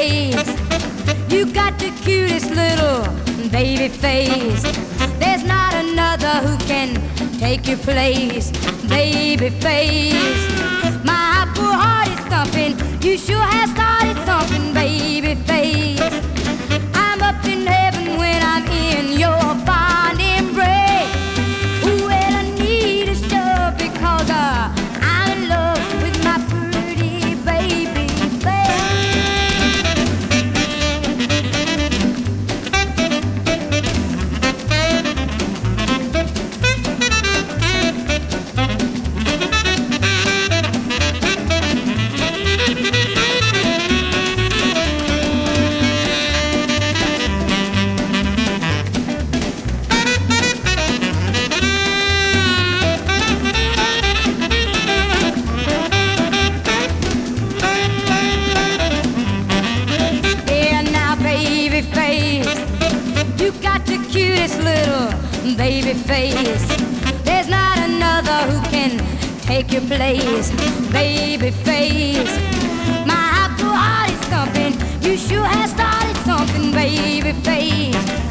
face. You got the cutest little baby face. There's not another who can take your place, baby face. My poor heart is thumping. You sure have started something, baby face. I'm up in heaven when I'm in your fond embrace. Ooh, well, I need a shove because I'm in love with my pretty baby face. You got the cutest little baby face. There's not another who can take your place, baby face. My poor heart is thumping. You sure have started something, baby face.